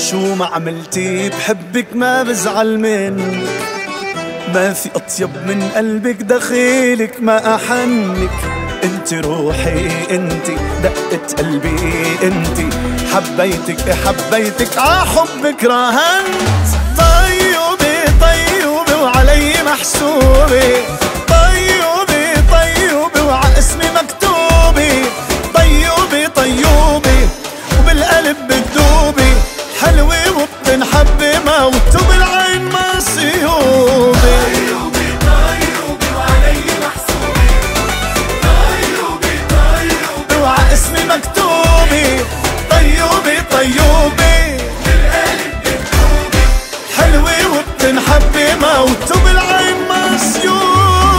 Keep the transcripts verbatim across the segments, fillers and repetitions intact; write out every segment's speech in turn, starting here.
شو ما عملتي بحبك ما بزعل منك، ما في أطيب من قلبك دخيلك ما أحنك. انت روحي انت دقة قلبي انت، حبيتك حبيتك عحبك راهنت. طيوبي طيوبي وعلي محسوبي، طيوبي طيوبي وعاسمي مكتوبي، طيوبي طيوبي وبالقلب بتدوبي، حلوة وبتنحبي موت وبالعين مصيوبي. طيوبي طيوبي وعلي محسوبي، طيوبي طيوبي وعاسمي مكتوبي، طيوبي طيوبي بالقلب بتدوبي، حلوة وبتنحبي موت وبالعين مصيوبي.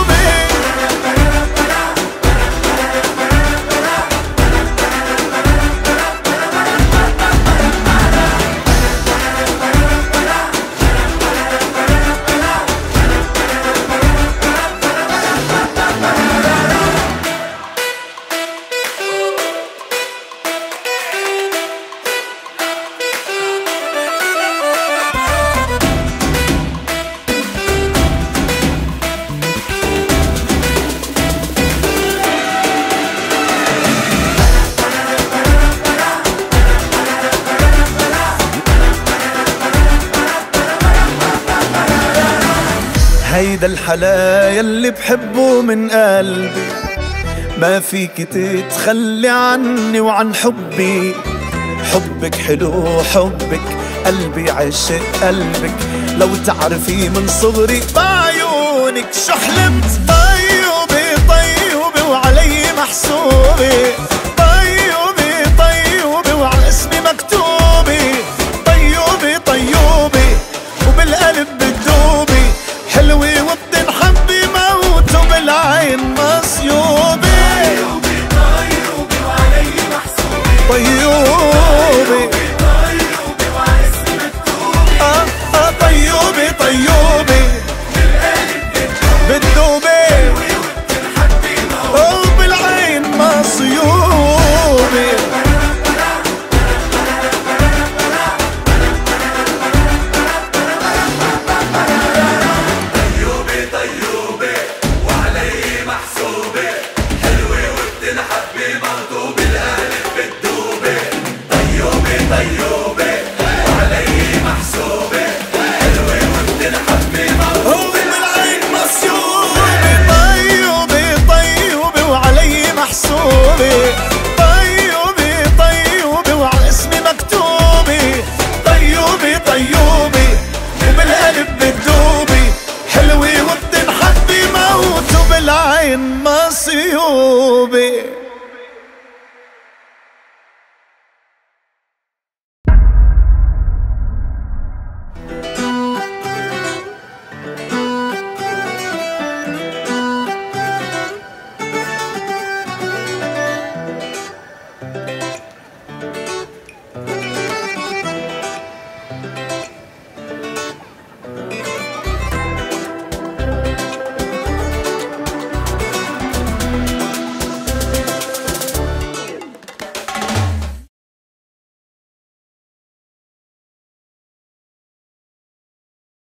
هيدا الحلا يلي بحبه من قلبي، ما فيك تتخلي عني وعن حبي. حبك حلو حبك قلبي عشق قلبك، لو تعرفي من صغري بعيونك شو حلمت. طيوبي طيوبي وعلي محسوبي، طيوبي طيوبي وعاسمي مكتوبي،